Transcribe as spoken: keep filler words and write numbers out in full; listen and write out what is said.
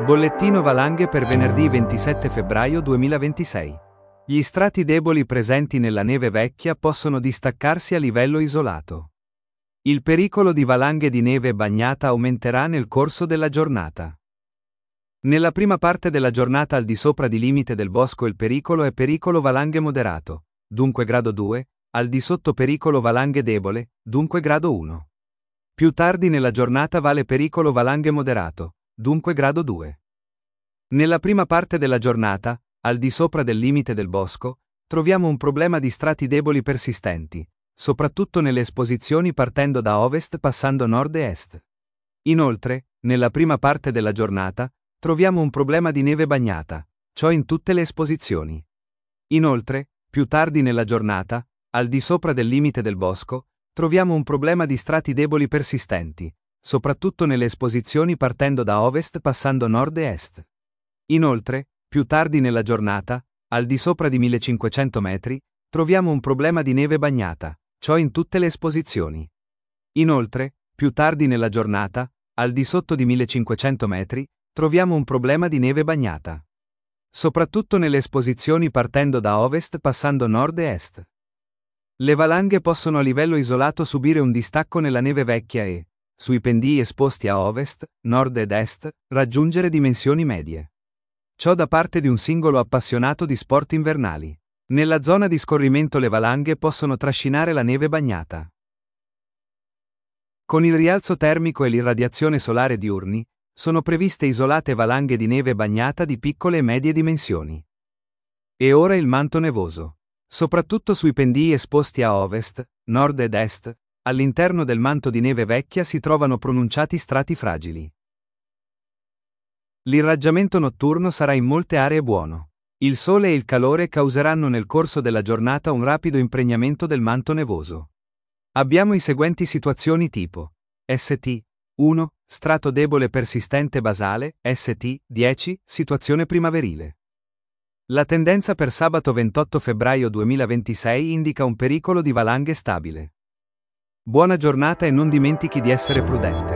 Bollettino valanghe per venerdì ventisette febbraio duemilaventisei. Gli strati deboli presenti nella neve vecchia possono distaccarsi a livello isolato. Il pericolo di valanghe di neve bagnata aumenterà nel corso della giornata. Nella prima parte della giornata al di sopra di limite del bosco il pericolo è pericolo valanghe moderato, dunque grado due, al di sotto pericolo valanghe debole, dunque grado uno. Più tardi nella giornata vale pericolo valanghe moderato, dunque grado due. Nella prima parte della giornata, al di sopra del limite del bosco, troviamo un problema di strati deboli persistenti, soprattutto nelle esposizioni partendo da ovest passando nord e est. Inoltre, nella prima parte della giornata, troviamo un problema di neve bagnata, ciò in tutte le esposizioni. Inoltre, più tardi nella giornata, al di sopra del limite del bosco, troviamo un problema di strati deboli persistenti, soprattutto nelle esposizioni partendo da ovest passando nord e est. Inoltre, più tardi nella giornata, al di sopra di millecinquecento metri, troviamo un problema di neve bagnata, ciò in tutte le esposizioni. Inoltre, più tardi nella giornata, al di sotto di millecinquecento metri, troviamo un problema di neve bagnata. Soprattutto nelle esposizioni partendo da ovest passando nord e est. Le valanghe possono a livello isolato subire un distacco nella neve vecchia e, sui pendii esposti a ovest, nord ed est, raggiungere dimensioni medie. Ciò da parte di un singolo appassionato di sport invernali. Nella zona di scorrimento le valanghe possono trascinare la neve bagnata. Con il rialzo termico e l'irradiazione solare diurni, sono previste isolate valanghe di neve bagnata di piccole e medie dimensioni. E ora il manto nevoso. Soprattutto sui pendii esposti a ovest, nord ed est, all'interno del manto di neve vecchia si trovano pronunciati strati fragili. L'irraggiamento notturno sarà in molte aree buono. Il sole e il calore causeranno nel corso della giornata un rapido impregnamento del manto nevoso. Abbiamo i seguenti situazioni tipo S T uno, strato debole persistente basale, S T dieci, situazione primaverile. La tendenza per sabato ventotto febbraio duemilaventisei indica un pericolo di valanghe stabile. Buona giornata e non dimentichi di essere prudente.